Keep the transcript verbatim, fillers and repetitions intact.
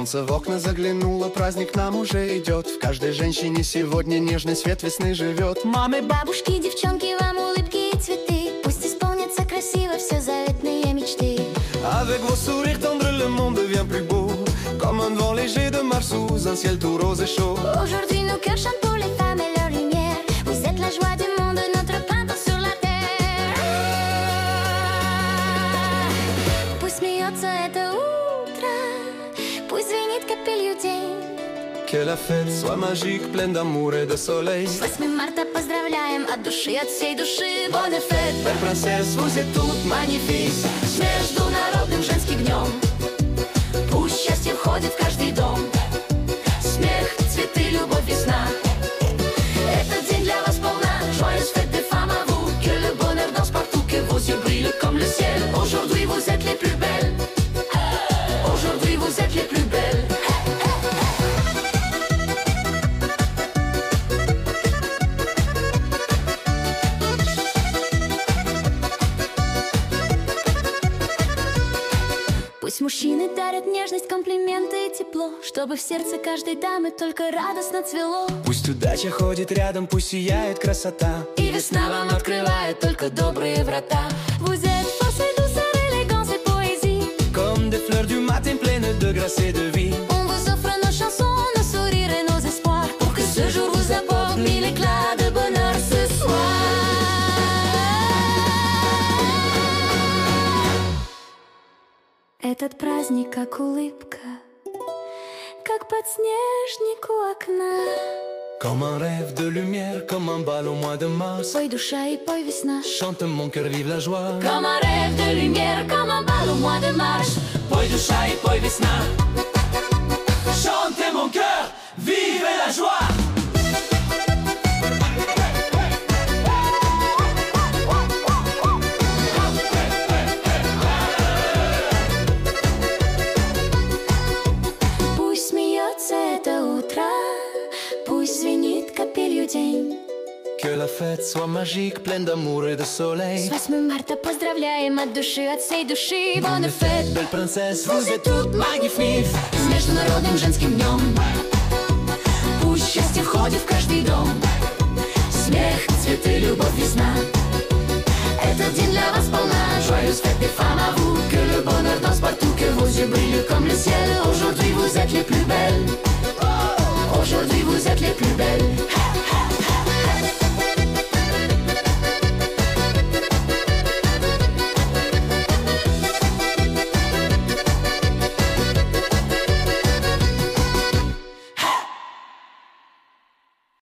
Солнце в окна заглянуло, праздник нам уже идет. В каждой женщине сегодня нежный свет весны живет. Мамы, бабушки, девчонки, вам улыбки и цветы. Пусть исполнятся красиво все заветные мечты. Avec vos sourires tendres, le monde devient plus beau, comme un vent léger de mars sous un ciel tout rose et chaud. Aujourd'hui nos cœurs chantent pour les femmes et leur lumière. Vous êtes la joie du monde, notre printemps sur la terre. Пусть смеется это утро, пусть звенит капелью день. Que la fête soit magique, pleine d'amour et de soleil. С восьмым марта поздравляем от души, от всей души. Bonne fête, Belle princesse, vous êtes toute magnifique. с международным женским днем. Пусть счастье входит в каждый дом. Смех, цветы, любовь, весна. Этот день для вас полна. Joyeuse fête des femmes à vous. Que le bonheur danse partout, que vos yeux brillent comme le ciel. Aujourd'hui vous êtes les plus belles. Aujourd'hui vous êtes les plus belles. Пусть мужчины дарят нежность, комплименты и тепло, чтобы в сердце каждой дамы только радостно цвело. Пусть удача ходит рядом, пусть сияет красота, И весна вам открывает только добрые врата. Vous êtes force et douceur, élégance et poésie. comme des fleurs du matin pleines de grâce et de vie. On vous offre nos chansons, nos sourires et nos espoirs, pour que ce jour vous apporte mille éclats de bonheur ce soir. Этот праздник как улыбка, как подснежник у окна. Comme un rêve de lumière, comme un bal au mois de mars. Пой, душа, и пой, весна. Chante mon cœur, vive la joie. Comme un rêve de lumière, comme un bal au mois de mars. Poi duša i poj vesna. Chante mon cœur, vive la joie. Пусть смеется это утро, пусть звенит капелью день. Que la fête soit magique, pleine d'amour et de С soleil. восьмым марта поздравляем от души, от всей души. Bonne fête, Belle princesse, vous êtes toute magnifique. с международным женским днем. Пусть счастье входит в каждый дом. Смех, цветы, любовь, весна. Этот день для вас полна. Joyeuse fête des femmes à vous.